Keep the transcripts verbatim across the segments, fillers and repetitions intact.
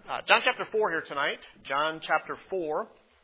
Uh, John chapter four here tonight. John chapter four.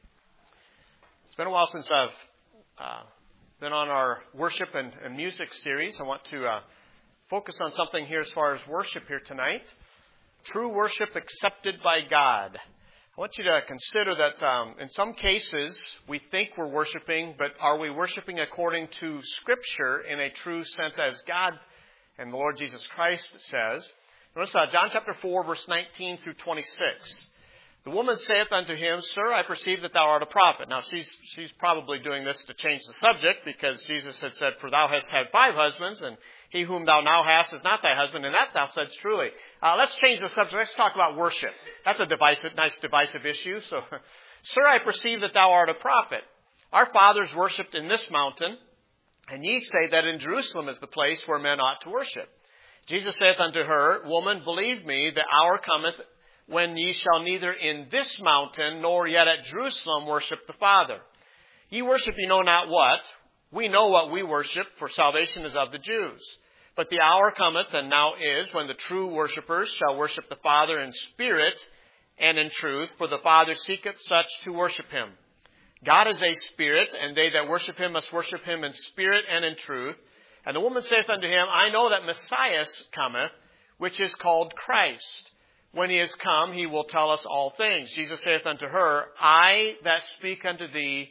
It's been a while since I've uh, been on our worship and, and music series. I want to uh, focus on something here as far as worship here tonight. True worship accepted by God. I want you to consider that um, in some cases we think we're worshiping, but are we worshiping according to Scripture in a true sense as God and the Lord Jesus Christ says? Notice uh, John chapter four, verse nineteen through twenty-six. The woman saith unto him, Sir, I perceive that thou art a prophet. Now, she's she's probably doing this to change the subject, because Jesus had said, For thou hast had five husbands, and he whom thou now hast is not thy husband, and that thou saidst truly. Uh, let's change the subject. Let's talk about worship. That's a divisive, nice divisive issue. So, Sir, I perceive that thou art a prophet. Our fathers worshipped in this mountain, and ye say that in Jerusalem is the place where men ought to worship. Jesus saith unto her, Woman, believe me, the hour cometh when ye shall neither in this mountain nor yet at Jerusalem worship the Father. Ye worship ye know not what. We know what we worship, for salvation is of the Jews. But the hour cometh, and now is, when the true worshippers shall worship the Father in spirit and in truth, for the Father seeketh such to worship him. God is a spirit, and they that worship him must worship him in spirit and in truth. And the woman saith unto him, I know that Messiah cometh, which is called Christ. When he is come, he will tell us all things. Jesus saith unto her, I that speak unto thee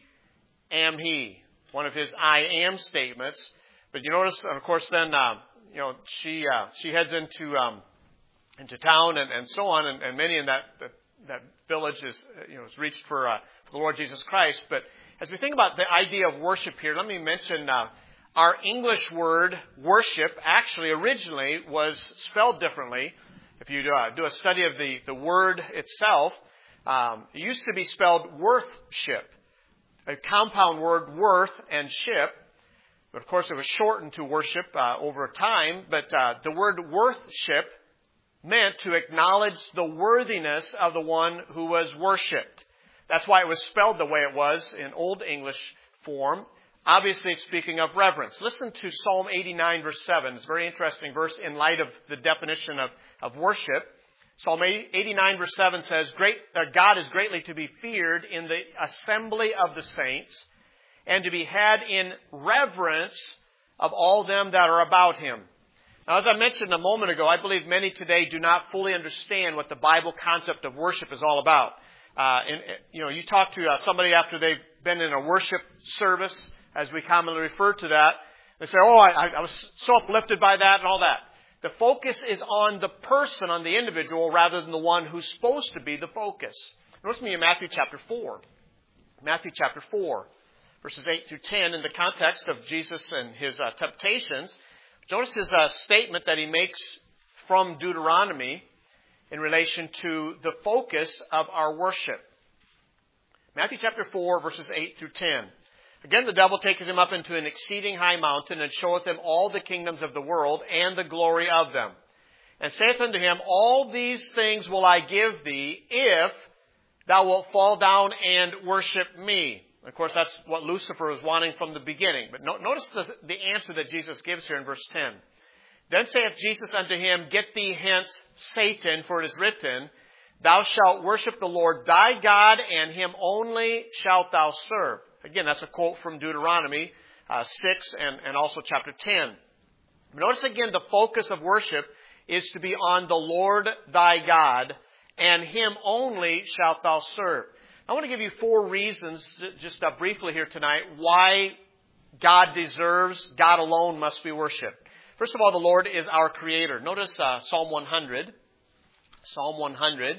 am he. One of his I am statements. But you notice, of course, then, uh, you know, she uh, she heads into um, into town and, and so on, and, and many in that, that that village is you know is reached for, uh, for the Lord Jesus Christ. But as we think about the idea of worship here, let me mention. Uh, Our English word worship actually originally was spelled differently. If you uh, do a study of the, the word itself, um, it used to be spelled worthship, a compound word, worth and ship. But of course it was shortened to worship uh, over time. But uh, the word worthship meant to acknowledge the worthiness of the one who was worshipped. That's why it was spelled the way it was in Old English form. Obviously, speaking of reverence. Listen to Psalm eighty-nine, verse seven. It's a very interesting verse in light of the definition of, of worship. Psalm eighty-nine, verse seven says, Great, uh, God is greatly to be feared in the assembly of the saints, and to be had in reverence of all them that are about him. Now, as I mentioned a moment ago, I believe many today do not fully understand what the Bible concept of worship is all about. Uh, and, you know, you talk to uh, somebody after they've been in a worship service, as we commonly refer to that. They say, oh, I, I was so uplifted by that and all that. The focus is on the person, on the individual, rather than the one who's supposed to be the focus. Notice me in Matthew chapter four. Matthew chapter four, verses eight through ten, in the context of Jesus and his uh, temptations. Notice his uh, statement that he makes from Deuteronomy in relation to the focus of our worship. Matthew chapter four, verses eight through ten. Again, the devil taketh him up into an exceeding high mountain, and showeth him all the kingdoms of the world, and the glory of them. And saith unto him, All these things will I give thee, if thou wilt fall down and worship me. Of course, that's what Lucifer was wanting from the beginning. But no, notice the, the answer that Jesus gives here in verse ten. Then saith Jesus unto him, Get thee hence, Satan, for it is written, Thou shalt worship the Lord thy God, and him only shalt thou serve. Again, that's a quote from Deuteronomy uh, six and, and also chapter ten. But notice again, the focus of worship is to be on the Lord thy God, and him only shalt thou serve. I want to give you four reasons, just uh, briefly here tonight, why God deserves, God alone must be worshipped. First of all, the Lord is our Creator. Notice uh, Psalm one hundred. Psalm one hundred.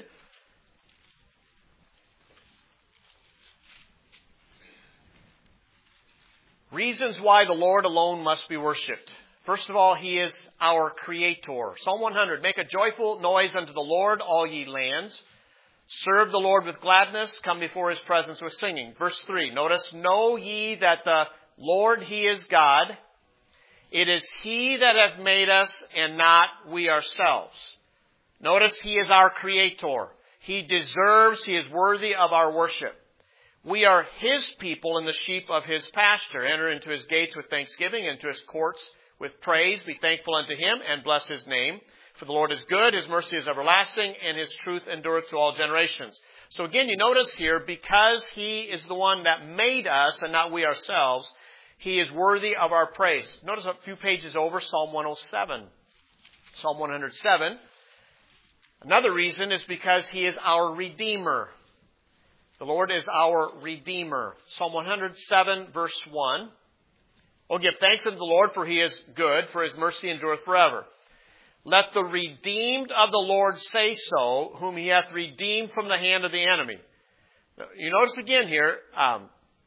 Reasons why the Lord alone must be worshipped. First of all, he is our Creator. Psalm one hundred, Make a joyful noise unto the Lord, all ye lands. Serve the Lord with gladness. Come before his presence with singing. Verse three, notice, Know ye that the Lord, he is God. It is he that hath made us, and not we ourselves. Notice, he is our Creator. He deserves, he is worthy of our worship. We are his people and the sheep of his pasture. Enter into his gates with thanksgiving, into his courts with praise. Be thankful unto him and bless his name. For the Lord is good, His mercy is everlasting, and His truth endureth to all generations. So again, you notice here, because He is the one that made us and not we ourselves, He is worthy of our praise. Notice a few pages over, Psalm one oh seven. Psalm one oh seven. Another reason is because He is our Redeemer. The Lord is our Redeemer. Psalm one oh seven, verse one. Oh, give thanks unto the Lord, for He is good, for His mercy endureth forever. Let the redeemed of the Lord say so, whom He hath redeemed from the hand of the enemy. You notice again here, um,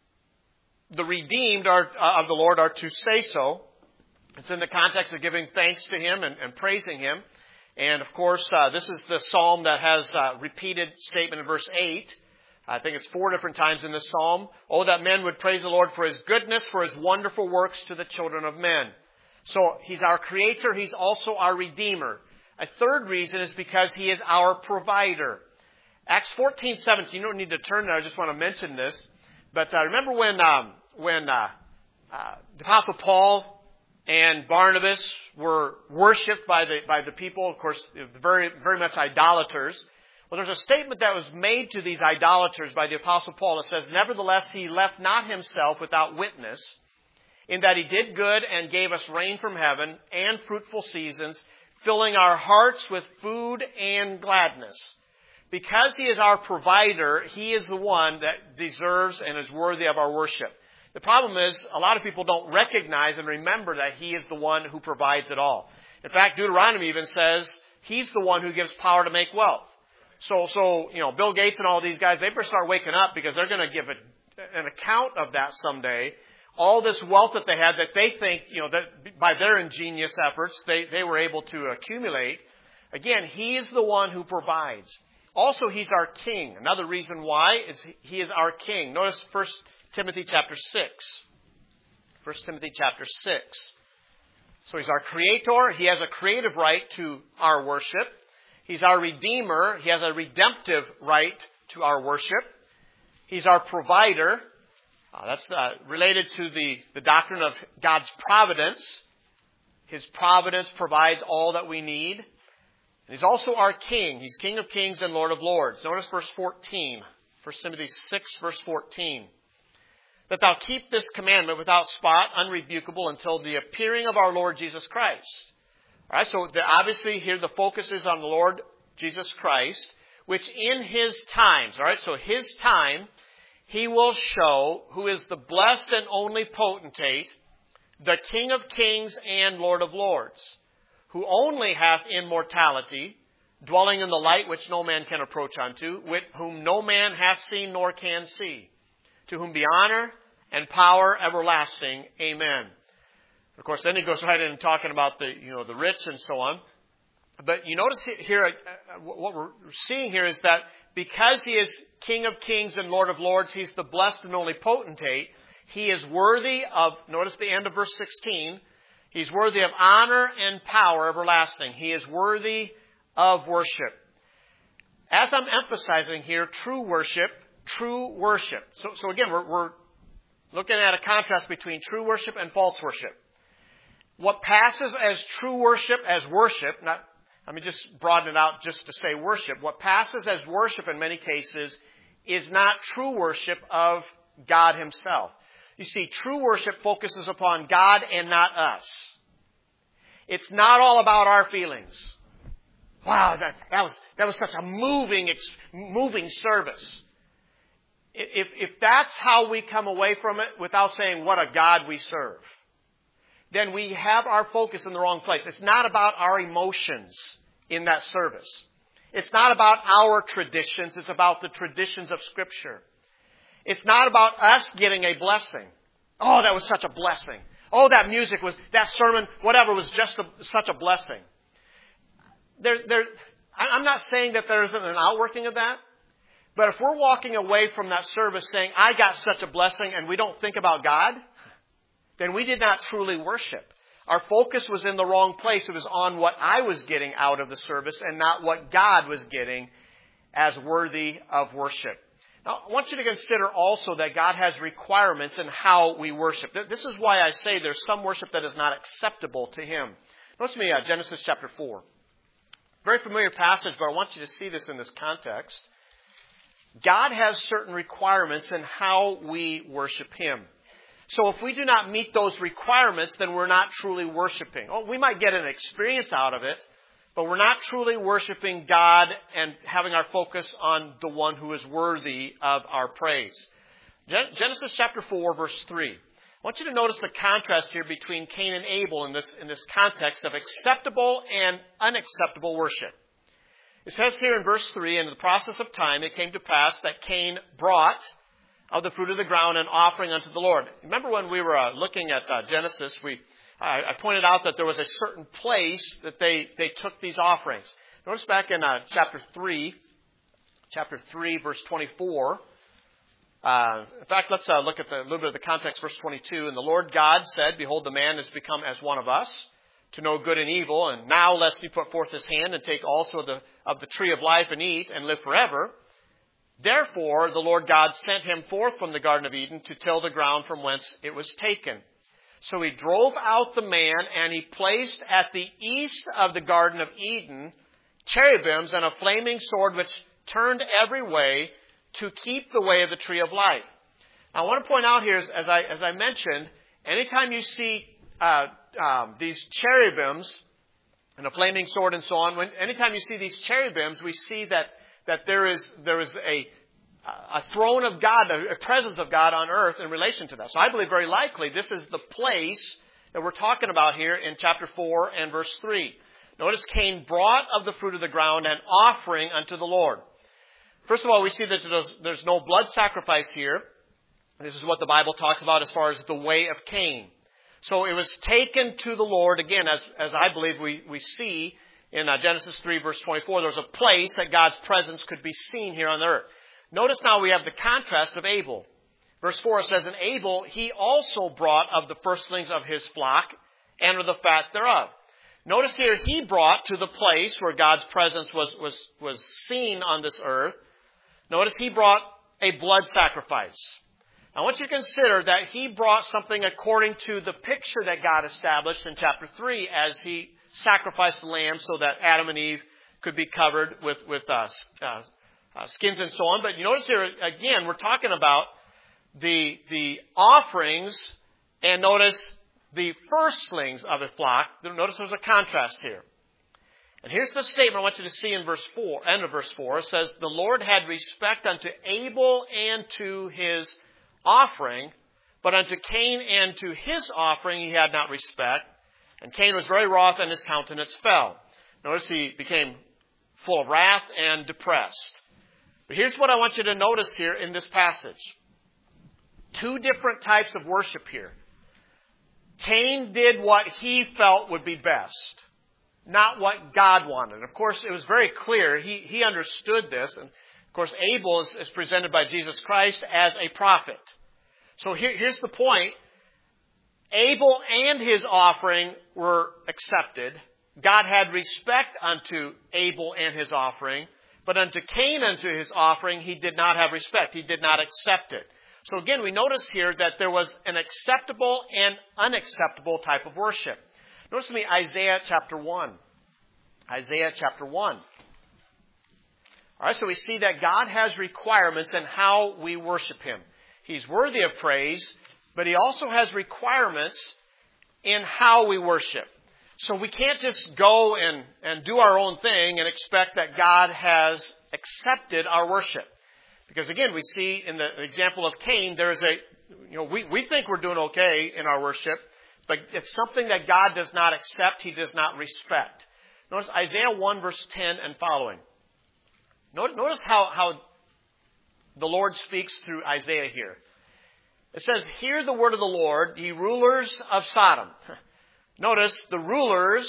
the redeemed are, uh, of the Lord are to say so. It's in the context of giving thanks to Him and, and praising Him. And of course, uh, this is the psalm that has a repeated statement in verse eight. I think it's four different times in this psalm. Oh, that men would praise the Lord for His goodness, for His wonderful works to the children of men. So He's our Creator. He's also our Redeemer. A third reason is because He is our provider. Acts fourteen seventeen. You don't need to turn there. I just want to mention this. But uh, remember when um, when uh, uh, the Apostle Paul and Barnabas were worshipped by the by the people? Of course, very very much idolaters. Well, there's a statement that was made to these idolaters by the Apostle Paul. It says, nevertheless, he left not himself without witness, in that he did good and gave us rain from heaven and fruitful seasons, filling our hearts with food and gladness. Because He is our provider, He is the one that deserves and is worthy of our worship. The problem is, a lot of people don't recognize and remember that He is the one who provides it all. In fact, Deuteronomy even says He's the one who gives power to make wealth. So, so, you know, Bill Gates and all these guys, they better start waking up, because they're going to give a, an account of that someday. All this wealth that they had that they think, you know, that by their ingenious efforts, they, they were able to accumulate. Again, He's the one who provides. Also, He's our King. Another reason why is He is our King. Notice First Timothy chapter six. First Timothy chapter six. So He's our Creator. He has a creative right to our worship. He's our Redeemer. He has a redemptive right to our worship. He's our provider. Uh, that's uh, related to the, the doctrine of God's providence. His providence provides all that we need. And He's also our King. He's King of kings and Lord of lords. Notice verse fourteen. First Timothy six, verse fourteen. That thou keep this commandment without spot, unrebukable, until the appearing of our Lord Jesus Christ. All right, so the, obviously here the focus is on the Lord Jesus Christ, which in His times, all right, so His time, He will show who is the blessed and only potentate, the King of kings and Lord of lords, who only hath immortality, dwelling in the light which no man can approach unto, with whom no man hath seen nor can see, to whom be honor and power everlasting. Amen. Of course, then he goes right in talking about the, you know, the rich and so on. But you notice here, uh, what we're seeing here is that because He is King of kings and Lord of lords, He's the blessed and only potentate. He is worthy of, notice the end of verse sixteen, He's worthy of honor and power everlasting. He is worthy of worship. As I'm emphasizing here, true worship, true worship. So, so again, we're, we're looking at a contrast between true worship and false worship. What passes as true worship as worship, not, let me just broaden it out just to say worship. What passes as worship in many cases is not true worship of God Himself. You see, true worship focuses upon God and not us. It's not all about our feelings. Wow, that, that was that was such a moving, moving service. If, if that's how we come away from it without saying what a God we serve, then we have our focus in the wrong place. It's not about our emotions in that service. It's not about our traditions. It's about the traditions of Scripture. It's not about us getting a blessing. Oh, that was such a blessing. Oh, that music was, that sermon, whatever, was just a, such a blessing. There, there, I'm not saying that there isn't an outworking of that. But if we're walking away from that service saying, I got such a blessing, and we don't think about God, then we did not truly worship. Our focus was in the wrong place. It was on what I was getting out of the service and not what God was getting as worthy of worship. Now, I want you to consider also that God has requirements in how we worship. This is why I say there's some worship that is not acceptable to Him. Notice me uh, Genesis chapter four. very familiar passage, but I want you to see this in this context. God has certain requirements in how we worship Him. So if we do not meet those requirements, then we're not truly worshiping. Oh, we might get an experience out of it, but we're not truly worshiping God and having our focus on the one who is worthy of our praise. Genesis chapter four, verse three. I want you to notice the contrast here between Cain and Abel in this, in this context of acceptable and unacceptable worship. It says here in verse three, in the process of time, it came to pass that Cain brought of the fruit of the ground an offering unto the Lord. Remember when we were uh, looking at uh, Genesis, we I, I pointed out that there was a certain place that they, they took these offerings. Notice back in uh, chapter three, chapter three, verse twenty-four. Uh, in fact, let's uh, look at the, a little bit of the context, verse twenty-two. And the Lord God said, Behold, the man has become as one of us, to know good and evil. And now lest he put forth his hand and take also of the, of the tree of life and eat and live forever. Therefore, the Lord God sent him forth from the Garden of Eden to till the ground from whence it was taken. So he drove out the man, and he placed at the east of the Garden of Eden cherubims and a flaming sword which turned every way to keep the way of the tree of life. Now, I want to point out here, as I, as I mentioned, anytime you see uh, um, these cherubims and a flaming sword and so on, when anytime you see these cherubims, we see that that there is there is a a throne of God, a presence of God on earth in relation to that. So I believe very likely this is the place that we're talking about here in chapter four and verse three. Notice Cain brought of the fruit of the ground an offering unto the Lord. First of all, we see that there's, there's no blood sacrifice here. This is what the Bible talks about as far as the way of Cain. So it was taken to the Lord, again, as, as I believe we, we see in uh, Genesis three, verse twenty-four, there's a place that God's presence could be seen here on the earth. Notice now we have the contrast of Abel. Verse four says, And Abel, he also brought of the firstlings of his flock and of the fat thereof. Notice here, he brought to the place where God's presence was, was, was seen on this earth. Notice he brought a blood sacrifice. I want you to consider that he brought something according to the picture that God established in chapter three as he sacrificed the lamb so that Adam and Eve could be covered with, with uh, uh, uh, skins and so on. But you notice here, again, we're talking about the, the offerings, and notice the firstlings of a flock. Notice there's a contrast here. And here's the statement I want you to see in verse four, end of verse four. It says, The Lord had respect unto Abel and to his offering, but unto Cain and to his offering he had not respect. And Cain was very wroth, and his countenance fell. Notice he became full of wrath and depressed. But here's what I want you to notice here in this passage. Two different types of worship here. Cain did what he felt would be best, not what God wanted. Of course, it was very clear. He, he understood this. And of course, Abel is, is presented by Jesus Christ as a prophet. So here, here's the point. Abel and his offering were accepted. God had respect unto Abel and his offering, but unto Cain and to his offering, he did not have respect. He did not accept it. So again, we notice here that there was an acceptable and unacceptable type of worship. Notice with me Isaiah chapter one. Isaiah chapter one. All right, so we see that God has requirements in how we worship Him. He's worthy of praise, but He also has requirements in how we worship. So we can't just go and, and do our own thing and expect that God has accepted our worship. Because again, we see in the example of Cain, there's a, you know, we, we think we're doing okay in our worship, but it's something that God does not accept, He does not respect. Notice Isaiah one verse ten and following. Notice how, how the Lord speaks through Isaiah here. It says, Hear the word of the Lord, ye rulers of Sodom. Notice the rulers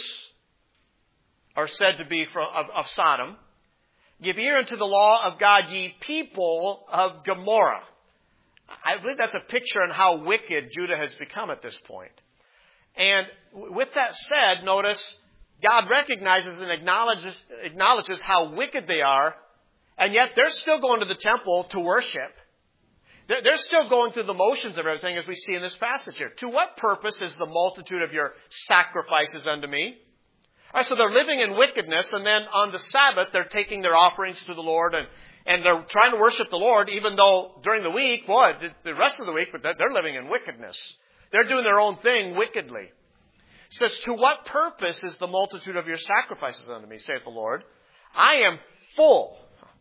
are said to be from, of, of Sodom. Give ear unto the law of God, ye people of Gomorrah. I believe that's a picture on how wicked Judah has become at this point. And with that said, notice God recognizes and acknowledges, acknowledges how wicked they are, and yet they're still going to the temple to worship. They're, they're still going through the motions of everything, as we see in this passage here. To what purpose is the multitude of your sacrifices unto me? All right, so they're living in wickedness, and then on the Sabbath, they're taking their offerings to the Lord, and, and they're trying to worship the Lord, even though during the week, boy, the rest of the week, but they're living in wickedness. They're doing their own thing wickedly. It says, to what purpose is the multitude of your sacrifices unto me, saith the Lord? I am full.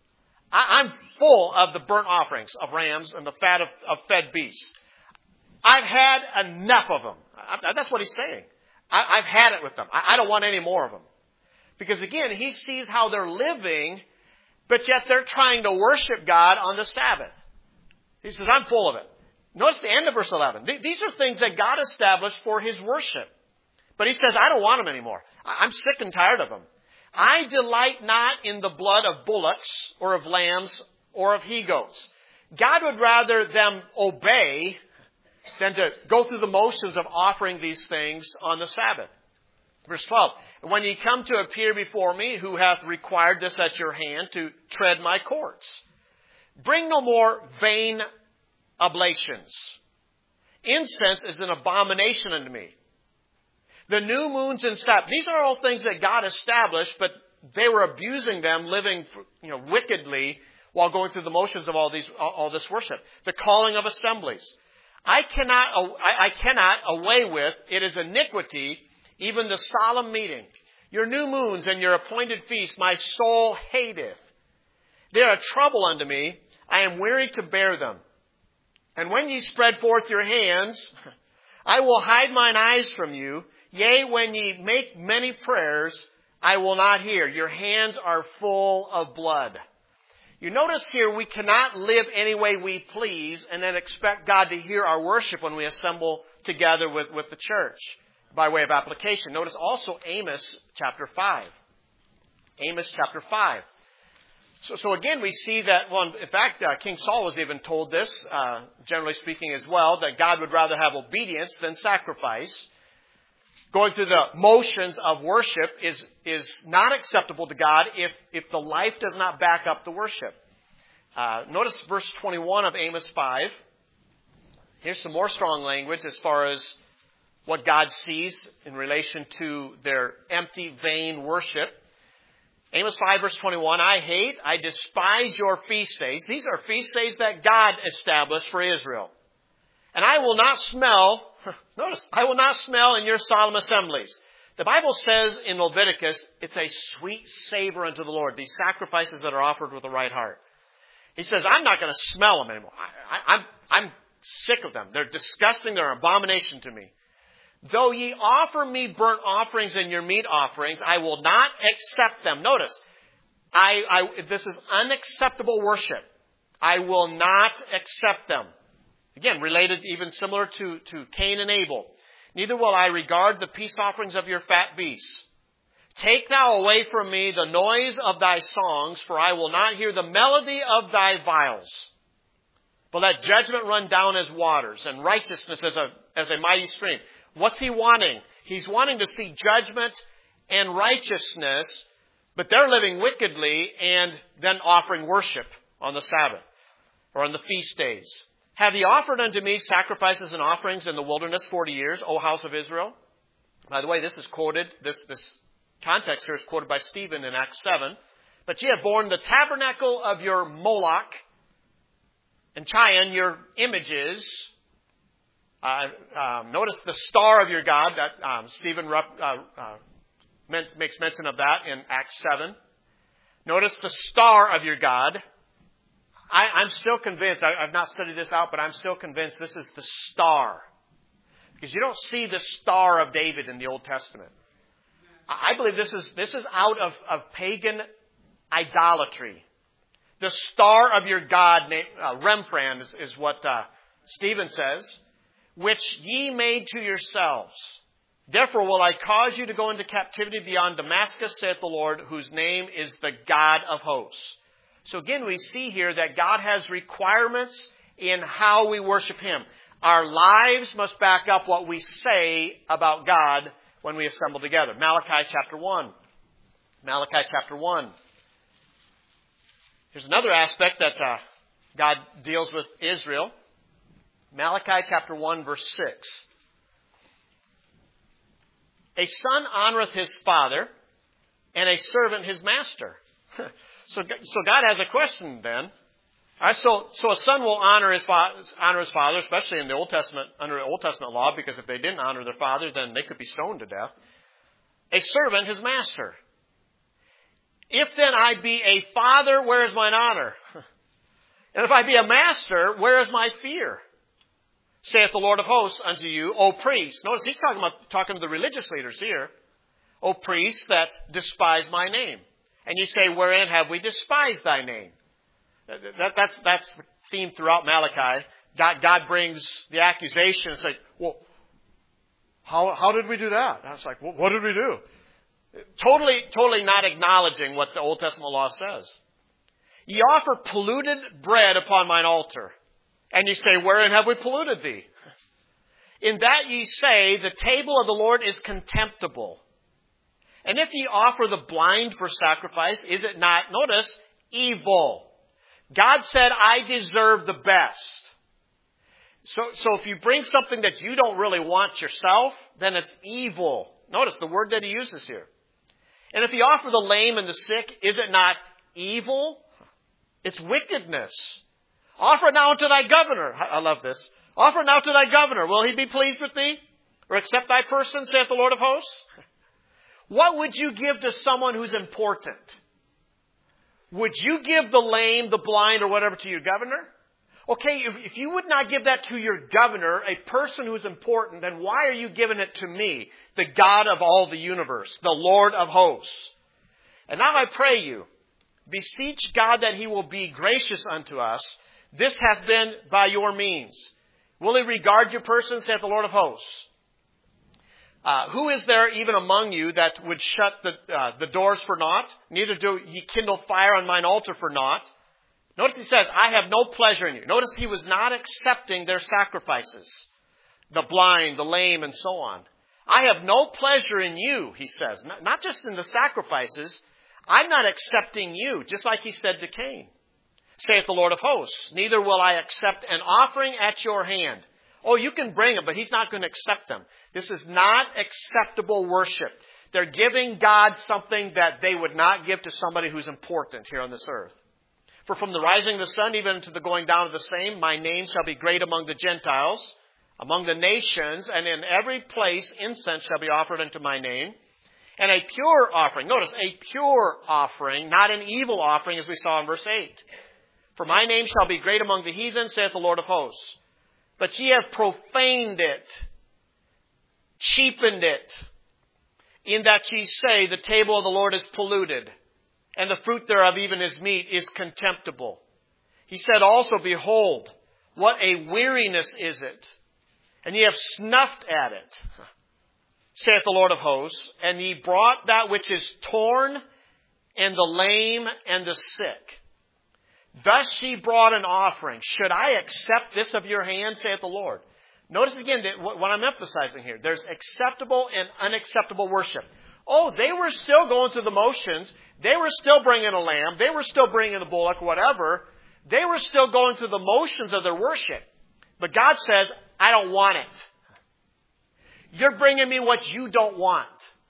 I, I'm full of the burnt offerings of rams and the fat of, of fed beasts. I've had enough of them. I, that's what he's saying. I, I've had it with them. I, I don't want any more of them. Because again, he sees how they're living, but yet they're trying to worship God on the Sabbath. He says, I'm full of it. Notice the end of verse eleven. These are things that God established for his worship. But he says, I don't want them anymore. I'm sick and tired of them. I delight not in the blood of bullocks or of lambs or of he-goats. God would rather them obey than to go through the motions of offering these things on the Sabbath. Verse twelve, when ye come to appear before me, who hath required this at your hand to tread my courts? Bring no more vain oblations. Incense is an abomination unto me. The new moons and Sabbath, these are all things that God established, but they were abusing them, living, you know, wickedly while going through the motions of all these, all this worship. The calling of assemblies. I cannot, I cannot away with, it is iniquity, even the solemn meeting. Your new moons and your appointed feasts, my soul hateth. They are a trouble unto me. I am weary to bear them. And when ye spread forth your hands, I will hide mine eyes from you. Yea, when ye make many prayers, I will not hear. Your hands are full of blood. You notice here we cannot live any way we please and then expect God to hear our worship when we assemble together with, with the church by way of application. Notice also Amos chapter five. Amos chapter five. So, so again, we see that, well, in fact, uh, King Saul was even told this, uh, generally speaking as well, that God would rather have obedience than sacrifice. Going through the motions of worship is, is not acceptable to God if, if the life does not back up the worship. Uh, notice verse twenty-one of Amos five. Here's some more strong language as far as what God sees in relation to their empty, vain worship. Amos five verse twenty-one, I hate, I despise your feast days. These are feast days that God established for Israel. And I will not smell, notice, I will not smell in your solemn assemblies. The Bible says in Leviticus, it's a sweet savor unto the Lord, these sacrifices that are offered with a right heart. He says, I'm not going to smell them anymore. I, I, I'm, I'm sick of them. They're disgusting. They're an abomination to me. Though ye offer me burnt offerings and your meat offerings, I will not accept them. Notice, I, I, this is unacceptable worship. I will not accept them. Again, related even similar to, to Cain and Abel. Neither will I regard the peace offerings of your fat beasts. Take thou away from me the noise of thy songs, for I will not hear the melody of thy viols. But let judgment run down as waters, and righteousness as a, as a mighty stream. What's he wanting? He's wanting to see judgment and righteousness, but they're living wickedly and then offering worship on the Sabbath or on the feast days. Have ye offered unto me sacrifices and offerings in the wilderness forty years, O house of Israel? By the way, this is quoted, this, this context here is quoted by Stephen in Acts seven. But ye have borne the tabernacle of your Moloch and Chion, your images. Uh, um, notice the star of your God, that um, Stephen uh, uh, makes mention of that in Acts seven. Notice the star of your God. I, I'm still convinced, I, I've not studied this out, but I'm still convinced this is the star. Because you don't see the star of David in the Old Testament. I, I believe this is this is out of, of pagan idolatry. The star of your God, uh, Remphan, is, is what uh, Stephen says, which ye made to yourselves. Therefore will I cause you to go into captivity beyond Damascus, saith the Lord, whose name is the God of hosts. So again, we see here that God has requirements in how we worship Him. Our lives must back up what we say about God when we assemble together. Malachi chapter one. Malachi chapter one. Here's another aspect that uh, God deals with Israel. Malachi chapter one, verse six. A son honoreth his father, and a servant his master. so, so God has a question then. All right, so, so a son will honor his, fa- honor his father, especially in the Old Testament, under the Old Testament law, because if they didn't honor their father, then they could be stoned to death. A servant his master. If then I be a father, where is mine honor? And if I be a master, where is my fear? Saith the Lord of hosts unto you, O priests. Notice he's talking about talking to the religious leaders here. O priests that despise my name. And you say, wherein have we despised thy name? That, that's, that's the theme throughout Malachi. God, God brings the accusation and say, well, how, how did we do that? I was like, well, what did we do? Totally, totally not acknowledging what the Old Testament law says. Ye offer polluted bread upon mine altar. And ye say, wherein have we polluted thee? In that ye say, the table of the Lord is contemptible. And if ye offer the blind for sacrifice, is it not, notice, evil? God said, I deserve the best. So, so if you bring something that you don't really want yourself, then it's evil. Notice the word that he uses here. And if you offer the lame and the sick, is it not evil? It's wickedness. Offer it now unto thy governor. I love this. Offer it now to thy governor. Will he be pleased with thee? Or accept thy person, saith the Lord of hosts? What would you give to someone who's important? Would you give the lame, the blind, or whatever to your governor? Okay, if, if you would not give that to your governor, a person who's important, then why are you giving it to me, the God of all the universe, the Lord of hosts? And now I pray you, beseech God that he will be gracious unto us. This hath been by your means. Will he regard your person, saith the Lord of hosts? Uh, who is there even among you that would shut the, uh, the doors for naught? Neither do ye kindle fire on mine altar for naught. Notice he says, I have no pleasure in you. Notice he was not accepting their sacrifices. The blind, the lame, and so on. I have no pleasure in you, he says. Not, not just in the sacrifices. I'm not accepting you, just like he said to Cain. Saith the Lord of hosts, neither will I accept an offering at your hand. Oh, you can bring them, but he's not going to accept them. This is not acceptable worship. They're giving God something that they would not give to somebody who's important here on this earth. For from the rising of the sun even to the going down of the same, my name shall be great among the Gentiles, among the nations, and in every place incense shall be offered unto my name. And a pure offering, notice, a pure offering, not an evil offering as we saw in verse eight. For my name shall be great among the heathen, saith the Lord of hosts. But ye have profaned it, cheapened it, in that ye say, the table of the Lord is polluted, and the fruit thereof, even his meat, is contemptible. He said also, behold, what a weariness is it, and ye have snuffed at it, saith the Lord of hosts, and ye brought that which is torn, and the lame, and the sick. Thus she brought an offering. Should I accept this of your hand, saith the Lord? Notice again that what I'm emphasizing here. There's acceptable and unacceptable worship. Oh, they were still going through the motions. They were still bringing a lamb. They were still bringing a bullock, whatever. They were still going through the motions of their worship. But God says, I don't want it. You're bringing me what you don't want.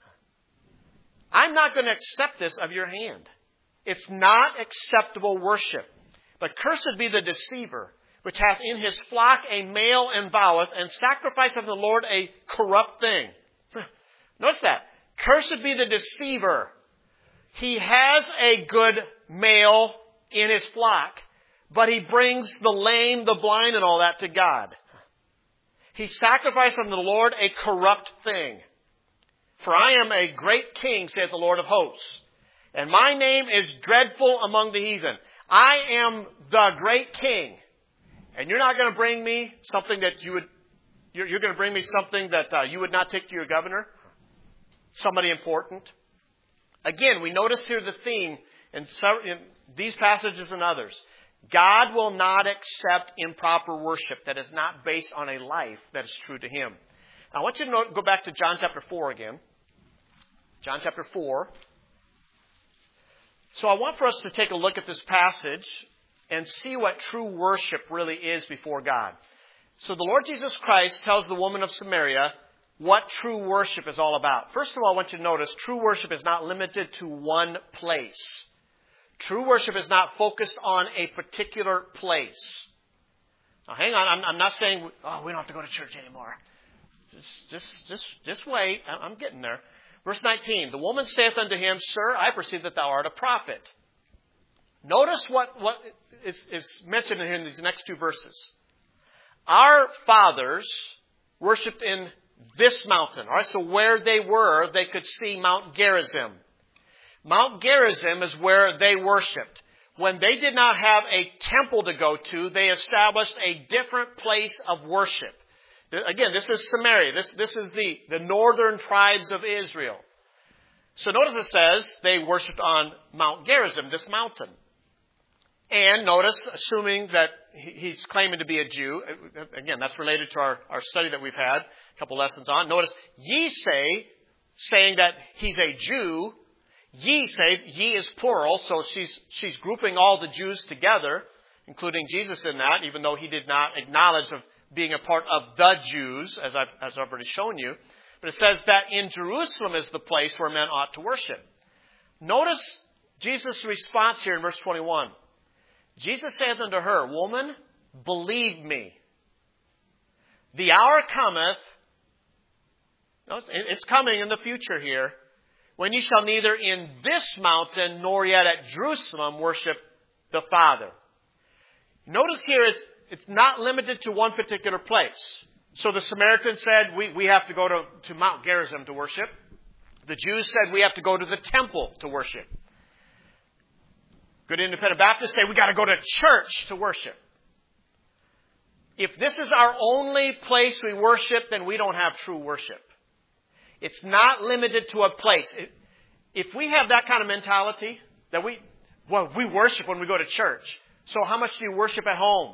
I'm not going to accept this of your hand. It's not acceptable worship. But cursed be the deceiver, which hath in his flock a male and voweth, and sacrifice of the Lord a corrupt thing. Notice that. Cursed be the deceiver. He has a good male in his flock, but he brings the lame, the blind, and all that to God. He sacrificed unto the Lord a corrupt thing. For I am a great king, saith the Lord of hosts. And my name is dreadful among the heathen. I am the great king. And you're not going to bring me something that you would, you're, you're going to bring me something that uh, you would not take to your governor? Somebody important? Again, we notice here the theme in, several, in these passages and others. God will not accept improper worship that is not based on a life that is true to him. Now, I want you to note, go back to John chapter four again. John chapter four. So I want for us to take a look at this passage and see what true worship really is before God. So the Lord Jesus Christ tells the woman of Samaria, what true worship is all about. First of all, I want you to notice true worship is not limited to one place. True worship is not focused on a particular place. Now, hang on. I'm, I'm not saying, oh, we don't have to go to church anymore. Just, just, just, just wait. I'm getting there. Verse nineteen, the woman saith unto him, Sir, I perceive that thou art a prophet. Notice what, what is, is mentioned here in these next two verses. Our fathers worshipped in this mountain. All right, so where they were, they could see Mount Gerizim. Mount Gerizim is where they worshipped. When they did not have a temple to go to, they established a different place of worship. Again, this is Samaria. This, this is the, the northern tribes of Israel. So notice it says they worshipped on Mount Gerizim, this mountain. And notice, assuming that he's claiming to be a Jew, again, that's related to our, our study that we've had a couple lessons on. Notice, ye say, saying that he's a Jew, ye say, ye is plural, so she's, she's grouping all the Jews together, including Jesus in that, even though he did not acknowledge of being a part of the Jews, as I've, as I've already shown you. But it says that in Jerusalem is the place where men ought to worship. Notice Jesus' response here in verse twenty-one. Jesus saith unto her, Woman, believe me, the hour cometh, it's coming in the future here, when ye shall neither in this mountain nor yet at Jerusalem worship the Father. Notice here it's It's not limited to one particular place. So the Samaritans said, we, we have to go to, to Mount Gerizim to worship. The Jews said, we have to go to the temple to worship. Good independent Baptists say, we got to go to church to worship. If this is our only place we worship, then we don't have true worship. It's not limited to a place. If we have that kind of mentality, that we, well, we worship when we go to church. So how much do you worship at home?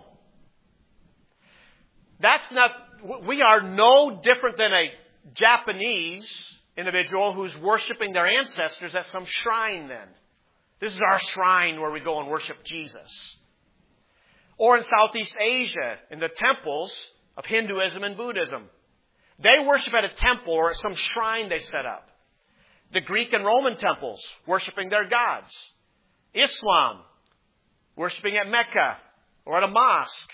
That's not, we are no different than a Japanese individual who's worshiping their ancestors at some shrine then. This is our shrine where we go and worship Jesus. Or in Southeast Asia, in the temples of Hinduism and Buddhism. They worship at a temple or at some shrine they set up. The Greek and Roman temples, worshiping their gods. Islam, worshiping at Mecca or at a mosque.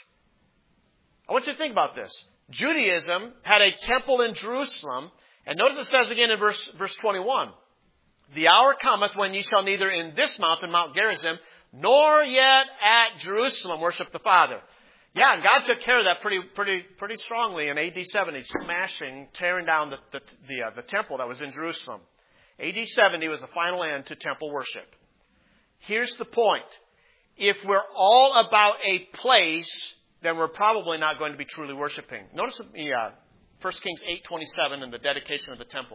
I want you to think about this. Judaism had a temple in Jerusalem. And notice it says again in verse, verse twenty-one. The hour cometh when ye shall neither in this mountain, Mount Gerizim, nor yet at Jerusalem worship the Father. Yeah, and God took care of that pretty, pretty, pretty strongly in A D seventy, smashing, tearing down the, the, the, uh, the temple that was in Jerusalem. A D seventy was the final end to temple worship. Here's the point. If we're all about a place, then we're probably not going to be truly worshiping. Notice the, uh, First Kings eight twenty-seven and the dedication of the temple.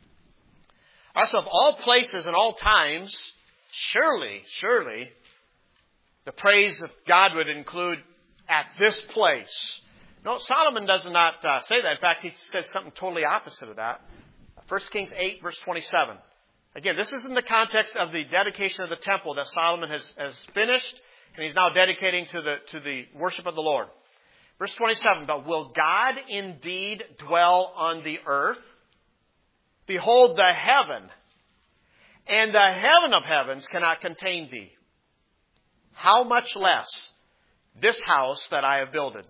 All right, so of all places and all times, surely, surely, the praise of God would include at this place. No, Solomon does not uh, say that. In fact, he says something totally opposite of that. First Kings eight, verse twenty-seven. Again, this is in the context of the dedication of the temple that Solomon has, has finished, and he's now dedicating to the, to the worship of the Lord. Verse twenty-seven, but will God indeed dwell on the earth? Behold, the heaven and the heaven of heavens cannot contain thee. How much less this house that I have builded?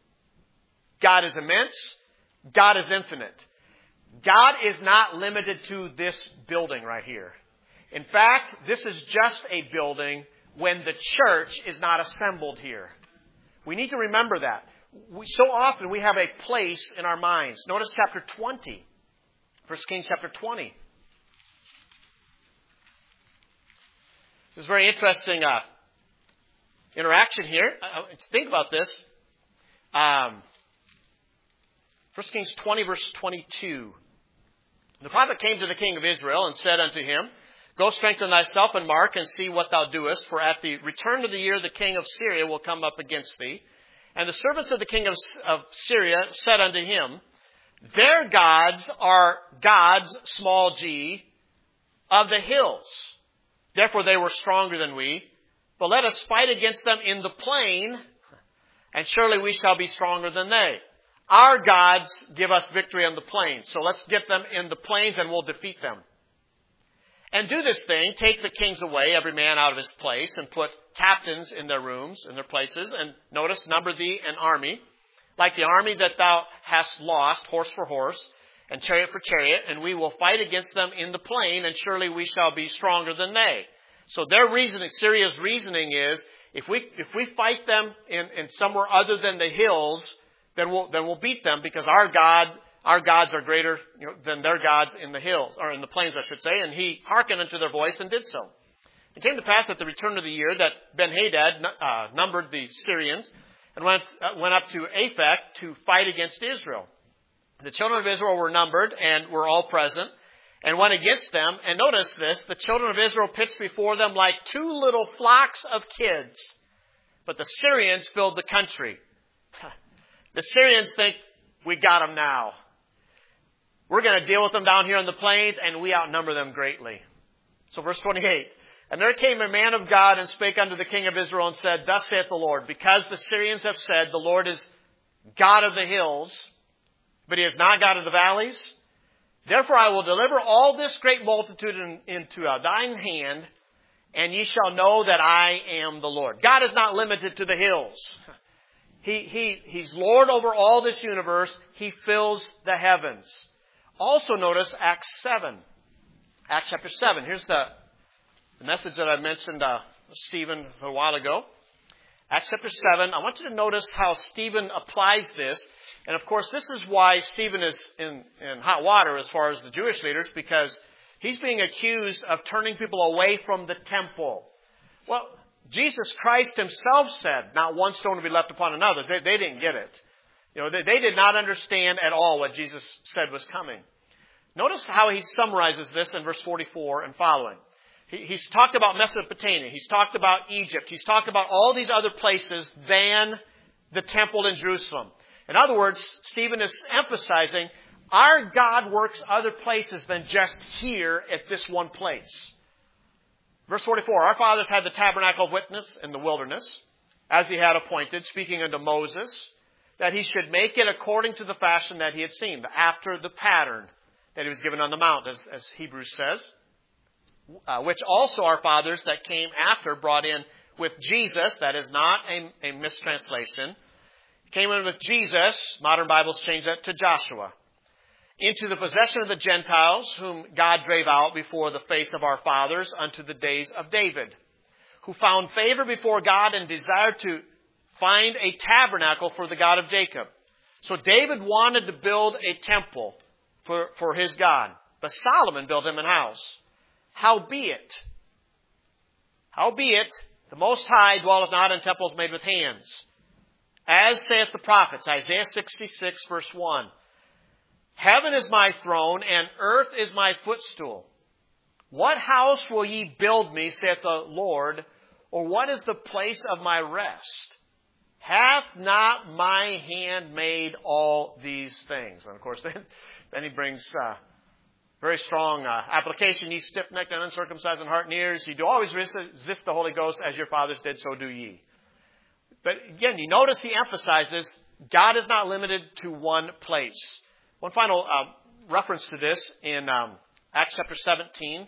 God is immense. God is infinite. God is not limited to this building right here. In fact, this is just a building when the church is not assembled here. We need to remember that. We, so often we have a place in our minds. Notice chapter twenty. First Kings chapter twenty. This is very interesting uh, interaction here. Uh, think about this. Um, First Kings twenty, verse twenty-two. The prophet came to the king of Israel and said unto him, Go strengthen thyself and mark and see what thou doest, for at the return of the year the king of Syria will come up against thee. And the servants of the king of, of Syria said unto him, Their gods are gods, small g, of the hills. Therefore they were stronger than we. But let us fight against them in the plain, and surely we shall be stronger than they. Our gods give us victory on the plains. So let's get them in the plains and we'll defeat them. And do this thing, take the kings away, every man out of his place, and put captains in their rooms, in their places. And notice, number thee an army, like the army that thou hast lost, horse for horse, and chariot for chariot, and we will fight against them in the plain, and surely we shall be stronger than they. So their reasoning, Syria's reasoning is, if we if we fight them in, in somewhere other than the hills, then we'll then we'll beat them because our God our gods are greater, you know, than their gods in the hills, or in the plains, I should say. And he hearkened unto their voice and did so. It came to pass at the return of the year that Ben-Hadad uh, numbered the Syrians and went uh, went up to Aphek to fight against Israel. The children of Israel were numbered and were all present and went against them. And notice this, the children of Israel pitched before them like two little flocks of kids. But the Syrians filled the country. The Syrians think, we got them now. We're going to deal with them down here on the plains, and we outnumber them greatly. So verse twenty-eight. And there came a man of God and spake unto the king of Israel and said, Thus saith the Lord, because the Syrians have said, the Lord is God of the hills, but he is not God of the valleys. Therefore I will deliver all this great multitude in, into uh, thine hand, and ye shall know that I am the Lord. God is not limited to the hills. He, he, he's Lord over all this universe. He fills the heavens. Also notice Acts seven. Acts chapter seven. Here's the, the message that I mentioned uh, Stephen a while ago. Acts chapter seven. I want you to notice how Stephen applies this. And of course, this is why Stephen is in, in hot water as far as the Jewish leaders, because he's being accused of turning people away from the temple. Well, Jesus Christ himself said, not one stone will be left upon another. They, they didn't get it. You know, they, they did not understand at all what Jesus said was coming. Notice how he summarizes this in verse forty-four and following. He, he's talked about Mesopotamia. He's talked about Egypt. He's talked about all these other places than the temple in Jerusalem. In other words, Stephen is emphasizing our God works other places than just here at this one place. Verse forty-four, our fathers had the tabernacle of witness in the wilderness, as he had appointed, speaking unto Moses, that he should make it according to the fashion that he had seen, after the pattern that he was given on the mount, as, as Hebrews says, uh, which also our fathers that came after brought in with Jesus. That is not a, a mistranslation. Came in with Jesus, modern Bibles change that to Joshua, into the possession of the Gentiles, whom God drave out before the face of our fathers unto the days of David, who found favor before God and desired to find a tabernacle for the God of Jacob. So David wanted to build a temple for, for his God, but Solomon built him an house. Howbeit, howbeit, the Most High dwelleth not in temples made with hands, as saith the prophets, Isaiah sixty-six verse one. Heaven is my throne, and earth is my footstool. What house will ye build me, saith the Lord, or what is the place of my rest? Hath not my hand made all these things? And of course, then, then he brings uh, very strong uh, application. Ye stiff-necked and uncircumcised in heart and ears, ye do always resist the Holy Ghost, as your fathers did, so do ye. But again, you notice he emphasizes God is not limited to one place. One final uh, reference to this in um, Acts chapter seventeen,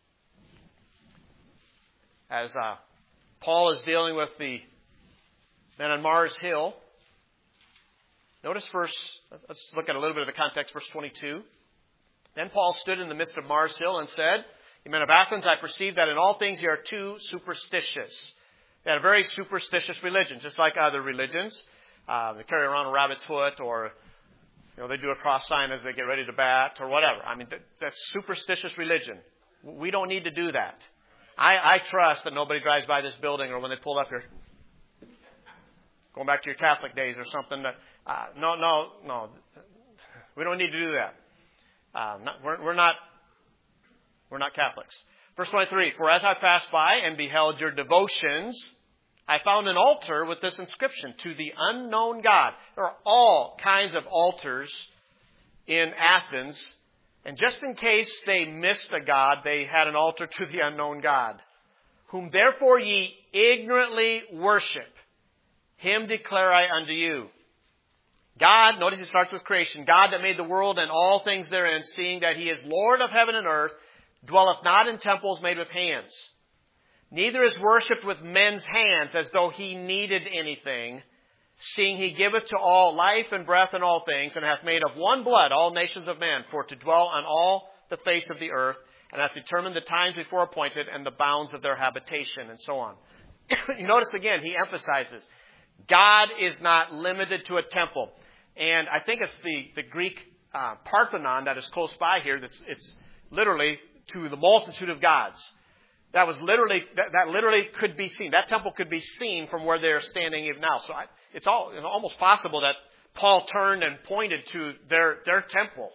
as uh, Paul is dealing with the men on Mars Hill. Notice verse, let's look at a little bit of the context, verse twenty-two. Then Paul stood in the midst of Mars Hill and said, Ye men of Athens, I perceive that in all things ye are too superstitious. They had a very superstitious religion, just like other religions. Uh, they carry around a rabbit's foot, or you know, they do a cross sign as they get ready to bat, or whatever. I mean, that, that's superstitious religion. We don't need to do that. I, I trust that nobody drives by this building, or when they pull up here, going back to your Catholic days or something. That, uh, no, no, no. We don't need to do that. Uh, not, we're, we're not. We're not Catholics. Verse twenty-three, for as I passed by and beheld your devotions, I found an altar with this inscription, to the unknown God. There are all kinds of altars in Athens. And just in case they missed a God, they had an altar to the unknown God, whom therefore ye ignorantly worship. Him declare I unto you. God, notice he starts with creation, God that made the world and all things therein, seeing that he is Lord of heaven and earth, dwelleth not in temples made with hands. Neither is worshipped with men's hands as though he needed anything, seeing he giveth to all life and breath and all things, and hath made of one blood all nations of men, for to dwell on all the face of the earth, and hath determined the times before appointed and the bounds of their habitation, and so on. You notice again, he emphasizes, God is not limited to a temple. And I think it's the, the Greek uh, Parthenon that is close by here. That's, it's literally to the multitude of gods. That was literally, that, that literally could be seen. That temple could be seen from where they're standing even now. So I, it's all, you know, almost possible that Paul turned and pointed to their, their temple.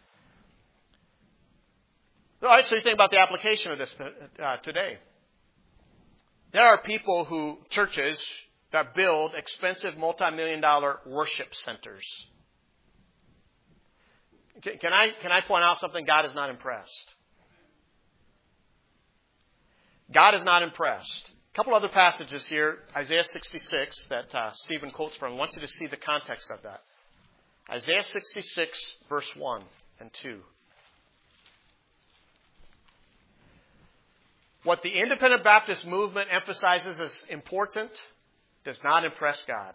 All right, so you think about the application of this uh, today. There are people who, churches, that build expensive multi-million dollar worship centers. Can, can I, can I point out something? God is not impressed. God is not impressed. A couple other passages here. Isaiah sixty-six that uh, Stephen quotes from. I want you to see the context of that. Isaiah sixty-six, verse one and two. What the independent Baptist movement emphasizes as important does not impress God.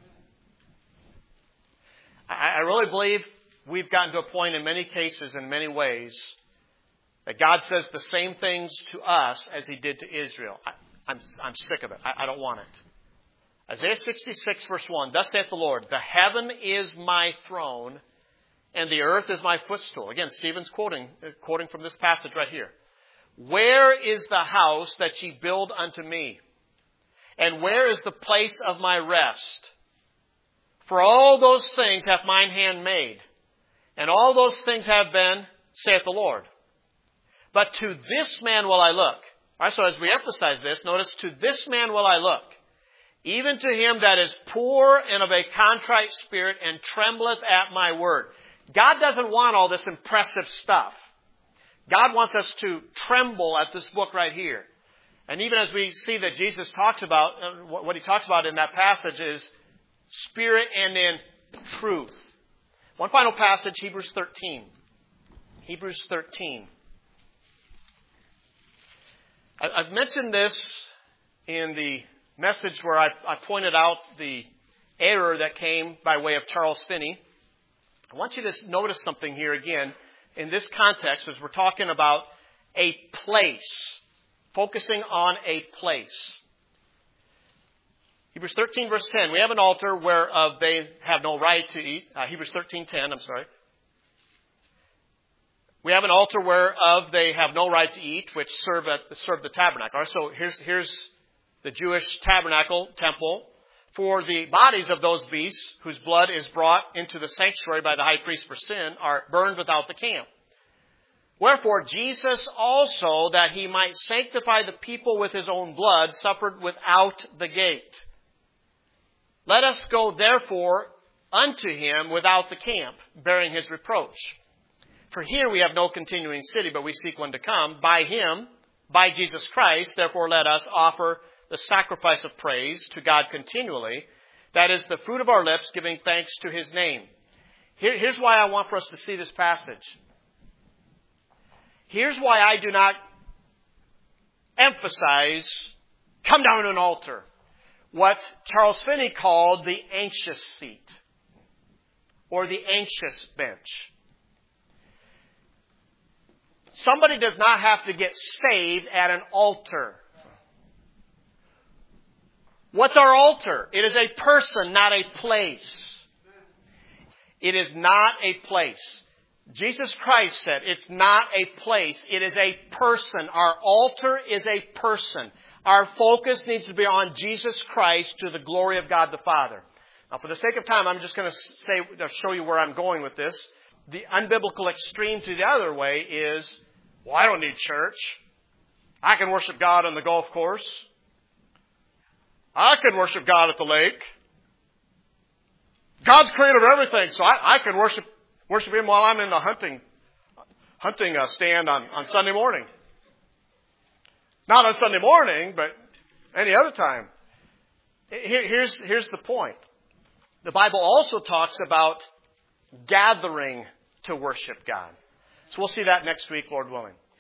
I, I really believe we've gotten to a point in many cases, in many ways, that God says the same things to us as he did to Israel. I, I'm, I'm sick of it. I, I don't want it. Isaiah sixty-six, verse one, Thus saith the Lord, The heaven is my throne, and the earth is my footstool. Again, Stephen's quoting, quoting from this passage right here. Where is the house that ye build unto me? And where is the place of my rest? For all those things hath mine hand made, and all those things have been, saith the Lord. But to this man will I look. All right, so as we emphasize this, notice, to this man will I look, even to him that is poor and of a contrite spirit, and trembleth at my word. God doesn't want all this impressive stuff. God wants us to tremble at this book right here. And even as we see that Jesus talks about, what he talks about in that passage is spirit and in truth. One final passage, Hebrews thirteen. Hebrews thirteen. I've mentioned this in the message where I, I pointed out the error that came by way of Charles Finney. I want you to notice something here again in this context as we're talking about a place, focusing on a place. Hebrews thirteen, verse ten. We have an altar whereof they have no right to eat. Uh, Hebrews thirteen, ten, I'm sorry. We have an altar whereof they have no right to eat, which serve at, serve the tabernacle. All right, so here's, here's the Jewish tabernacle temple. For the bodies of those beasts, whose blood is brought into the sanctuary by the high priest for sin, are burned without the camp. Wherefore Jesus also, that he might sanctify the people with his own blood, suffered without the gate. Let us go therefore unto him without the camp, bearing his reproach. For here we have no continuing city, but we seek one to come. By him, by Jesus Christ, therefore let us offer the sacrifice of praise to God continually. That is the fruit of our lips, giving thanks to his name. Here, here's why I want for us to see this passage. Here's why I do not emphasize, come down to an altar. What Charles Finney called the anxious seat, or the anxious bench. Somebody does not have to get saved at an altar. What's our altar? It is a person, not a place. It is not a place. Jesus Christ said it's not a place. It is a person. Our altar is a person. Our focus needs to be on Jesus Christ to the glory of God the Father. Now, for the sake of time, I'm just going to say, show you where I'm going with this. The unbiblical extreme to the other way is, well, I don't need church. I can worship God on the golf course. I can worship God at the lake. God's creator of everything, so I, I can worship worship Him while I'm in the hunting hunting uh, stand on, on Sunday morning. Not on Sunday morning, but any other time. Here, here's, here's the point. the Bible also talks about gathering to worship God. So we'll see that next week, Lord willing.